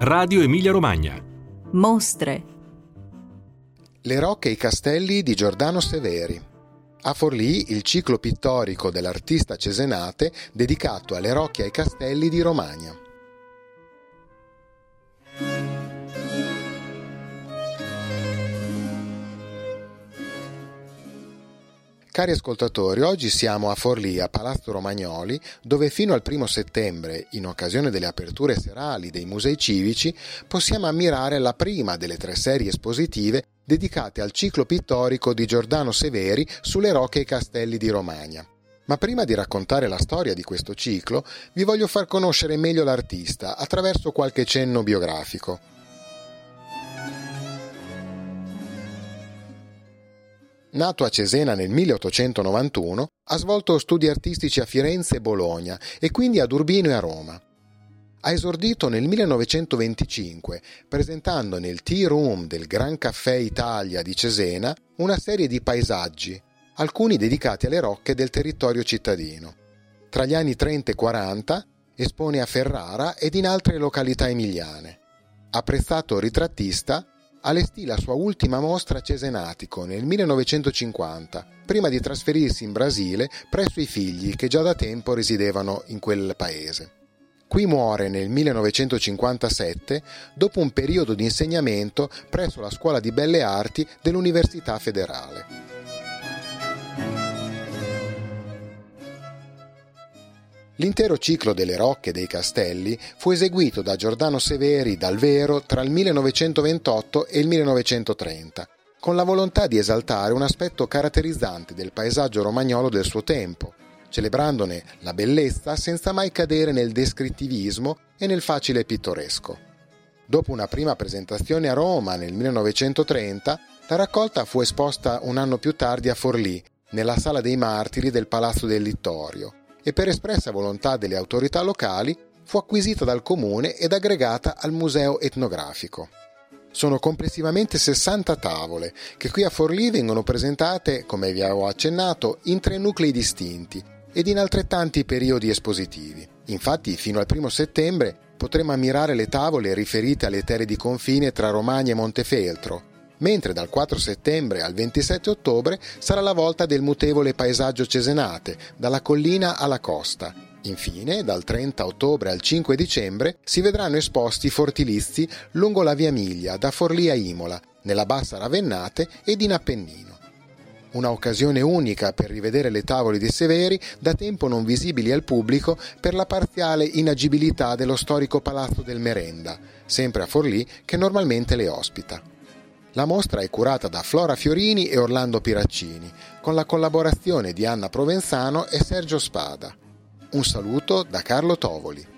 Radio Emilia Romagna. Mostre. Le rocche e i castelli di Giordano Severi. A Forlì il ciclo pittorico dell'artista cesenate dedicato alle rocche e ai castelli di Romagna. Cari ascoltatori, oggi siamo a Forlì, a Palazzo Romagnoli, dove fino al 1 settembre, in occasione delle aperture serali dei musei civici, possiamo ammirare la prima delle 3 serie espositive dedicate al ciclo pittorico di Giordano Severi sulle rocche e i castelli di Romagna. Ma prima di raccontare la storia di questo ciclo, vi voglio far conoscere meglio l'artista attraverso qualche cenno biografico. Nato a Cesena nel 1891, ha svolto studi artistici a Firenze e Bologna e quindi ad Urbino e a Roma. Ha esordito nel 1925 presentando nel Tea Room del Gran Caffè Italia di Cesena una serie di paesaggi, alcuni dedicati alle rocche del territorio cittadino. Tra gli anni 30 e 40 espone a Ferrara ed in altre località emiliane. Apprezzato ritrattista, allestì la sua ultima mostra a Cesenatico nel 1950, prima di trasferirsi in Brasile presso i figli che già da tempo residevano in quel paese. Qui muore nel 1957 dopo un periodo di insegnamento presso la Scuola di Belle Arti dell'Università Federale. L'intero ciclo delle rocche e dei castelli fu eseguito da Giordano Severi dal Vero tra il 1928 e il 1930, con la volontà di esaltare un aspetto caratterizzante del paesaggio romagnolo del suo tempo, celebrandone la bellezza senza mai cadere nel descrittivismo e nel facile pittoresco. Dopo una prima presentazione a Roma nel 1930, la raccolta fu esposta un anno più tardi a Forlì, nella Sala dei Martiri del Palazzo del Littorio, e per espressa volontà delle autorità locali fu acquisita dal comune ed aggregata al museo etnografico. Sono complessivamente 60 tavole che qui a Forlì vengono presentate, come vi avevo accennato, in 3 nuclei distinti ed in altrettanti periodi espositivi. Infatti, fino al 1 settembre potremo ammirare le tavole riferite alle terre di confine tra Romagna e Montefeltro, mentre dal 4 settembre al 27 ottobre sarà la volta del mutevole paesaggio cesenate, dalla collina alla costa. Infine, dal 30 ottobre al 5 dicembre si vedranno esposti i fortilizi lungo la via Miglia, da Forlì a Imola, nella Bassa Ravennate ed in Appennino. Una occasione unica per rivedere le tavole di Severi, da tempo non visibili al pubblico per la parziale inagibilità dello storico Palazzo del Merenda, sempre a Forlì, che normalmente le ospita. La mostra è curata da Flora Fiorini e Orlando Piraccini, con la collaborazione di Anna Provenzano e Sergio Spada. Un saluto da Carlo Tovoli.